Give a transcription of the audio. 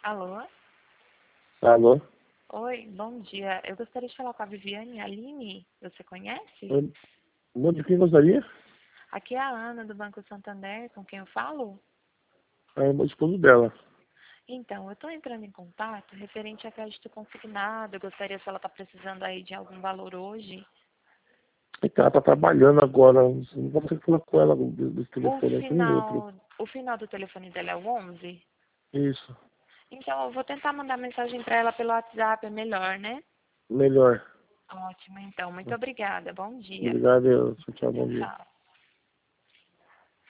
Alô? Alô? Oi, bom dia. Eu gostaria de falar com a Viviane Aline. Você conhece? Oi, bom, de quem gostaria? Aqui é a Ana, do Banco Santander, com quem eu falo. É o esposo dela. Então, eu estou entrando em contato referente a crédito consignado. Eu gostaria se ela está precisando aí de algum valor hoje. É que ela tá trabalhando agora. Não vou conseguir falar com ela desse O telefone aqui nem outro. final, o final do telefone dela é o 11? Isso. Então, eu vou tentar mandar mensagem para ela pelo WhatsApp, é melhor, né? Melhor. Ótimo, então. Muito obrigada. Bom dia. Obrigado, eu. Tchau, bom Tchau, dia. tchau.